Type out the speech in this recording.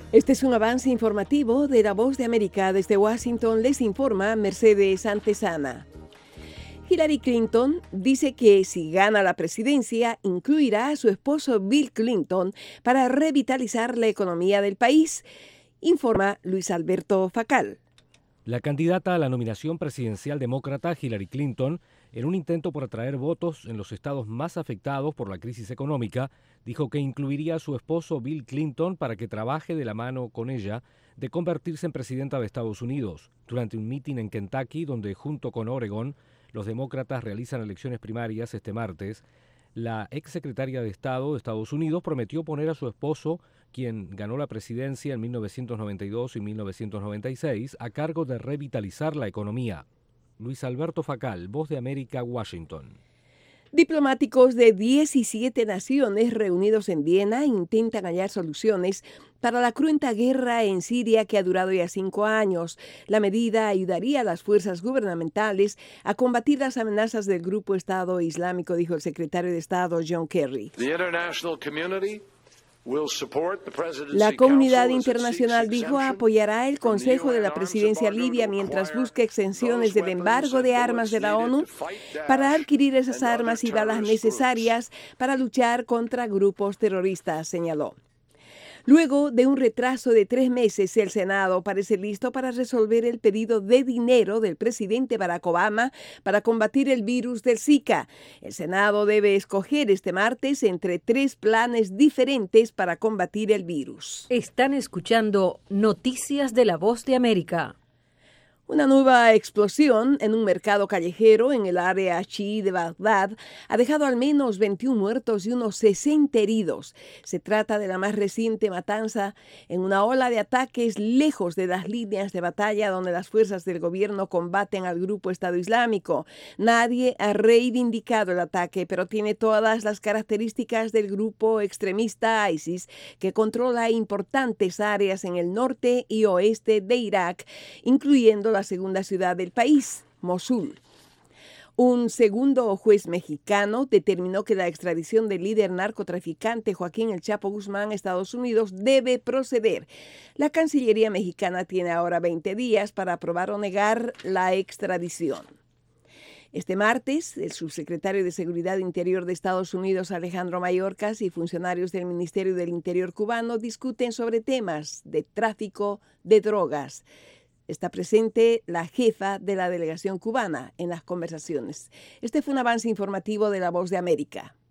Este es un avance informativo de La Voz de América. Desde Washington les informa Mercedes Antesana. Hillary Clinton dice que si gana la presidencia, incluirá a su esposo Bill Clinton para revitalizar la economía del país, informa Luis Alberto Facal. La candidata a la nominación presidencial demócrata Hillary Clinton, en un intento por atraer votos en los estados más afectados por la crisis económica, dijo que incluiría a su esposo Bill Clinton para que trabaje de la mano con ella de convertirse en presidenta de Estados Unidos, durante un mitin en Kentucky donde, junto con Oregon, los demócratas realizan elecciones primarias este martes. La exsecretaria de Estado de Estados Unidos prometió poner a su esposo, quien ganó la presidencia en 1992 y 1996, a cargo de revitalizar la economía. Luis Alberto Facal, Voz de América, Washington. Diplomáticos de 17 naciones reunidos en Viena intentan hallar soluciones para la cruenta guerra en Siria que ha durado ya 5 años. La medida ayudaría a las fuerzas gubernamentales a combatir las amenazas del grupo Estado Islámico, dijo el secretario de Estado John Kerry. La comunidad internacional, dijo, apoyará el Consejo de la Presidencia libia mientras busque exenciones del embargo de armas de la ONU para adquirir esas armas y balas necesarias para luchar contra grupos terroristas, señaló. Luego de un retraso de 3 meses, el Senado parece listo para resolver el pedido de dinero del presidente Barack Obama para combatir el virus del Zika. El Senado debe escoger este martes entre 3 planes diferentes para combatir el virus. Están escuchando Noticias de La Voz de América. Una nueva explosión en un mercado callejero en el área chií de Bagdad ha dejado al menos 21 muertos y unos 60 heridos. Se trata de la más reciente matanza en una ola de ataques lejos de las líneas de batalla donde las fuerzas del gobierno combaten al grupo Estado Islámico. Nadie ha reivindicado el ataque, pero tiene todas las características del grupo extremista ISIS, que controla importantes áreas en el norte y oeste de Irak, incluyendo la segunda ciudad del país, Mosul. Un segundo juez mexicano determinó que la extradición del líder narcotraficante Joaquín El Chapo Guzmán a Estados Unidos debe proceder. La Cancillería mexicana tiene ahora 20 días para aprobar o negar la extradición. Este martes, el subsecretario de Seguridad Interior de Estados Unidos, Alejandro Mayorkas, y funcionarios del Ministerio del Interior cubano discuten sobre temas de tráfico de drogas. Está presente la jefa de la delegación cubana en las conversaciones. Este fue un avance informativo de La Voz de América.